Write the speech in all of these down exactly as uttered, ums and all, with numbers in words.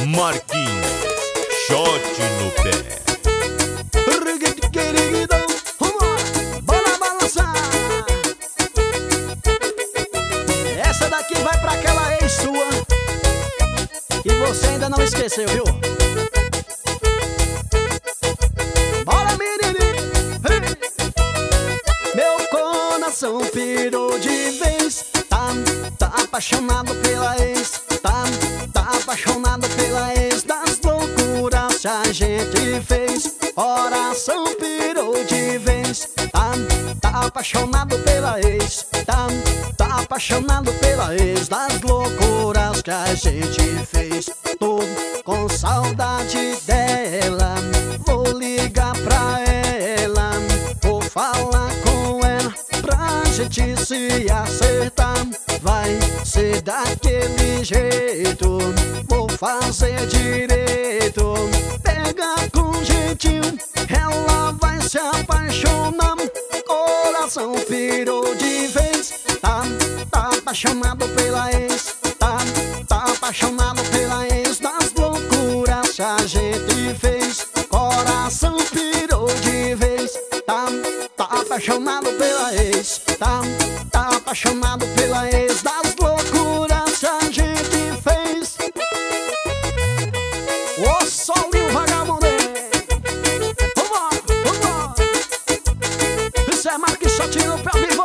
Marquinhos, shot no pé. Bora balançar. Essa daqui vai pra aquela ex sua que você ainda não esqueceu, viu? Bora, menino! Meu coração pirou de vez. Tá, tá apaixonado pela ex. Tá, tá apaixonado pela ex. Das loucuras que a gente fez. Coração pirou de vez. Tá, tá apaixonado pela ex. Tá, tá apaixonado pela ex. Das loucuras que a gente fez. Tô com saudade dela. Vou ligar pra ela. Vou falar com ela pra gente se acertar. Vai ser daquele jeito. Vou fazer direito. Pega com jeitinho. Ela vai se apaixonar. Coração pirou de vez. Tá, tá apaixonado pela ex. Tá, tá apaixonado pela ex. Das loucuras que a gente fez. Coração pirou de vez. Tá, tá apaixonado pela ex. Tá, tá apaixonado pela ex. Das loucuras que a gente fez. Ô solinho vagabundo. Vambora, vambora. Isso é Marquinhos shot no pé vivo.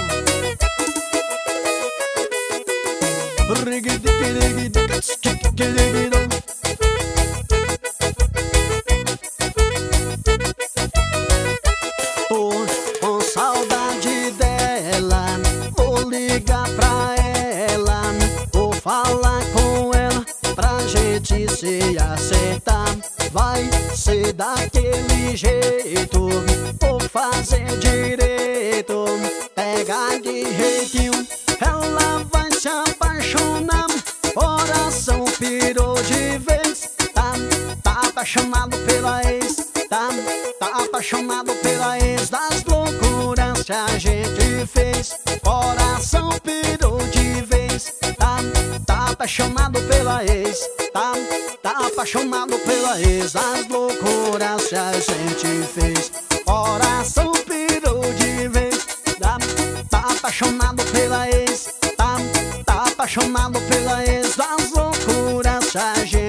Tô com saudade dela. Vou ligar pra ela. Vou falar com ela pra gente se acertar. Vai ser daquele jeito. Vou fazer direito. Pega de jeitinho. Ela vai se apaixonar. Coração pirou de vez. Tá, tá apaixonado pela ex. Tá, tá apaixonado pela ex. Das loucuras que a gente fez. Coração pirou de vez. Tá, tá apaixonado pela ex. Tá, tá apaixonado pela ex. Das loucuras que a gente fez. Coração pirou de vez. Tá, tá apaixonado pela ex. Tá, tá apaixonado pela ex. Das loucuras que a gente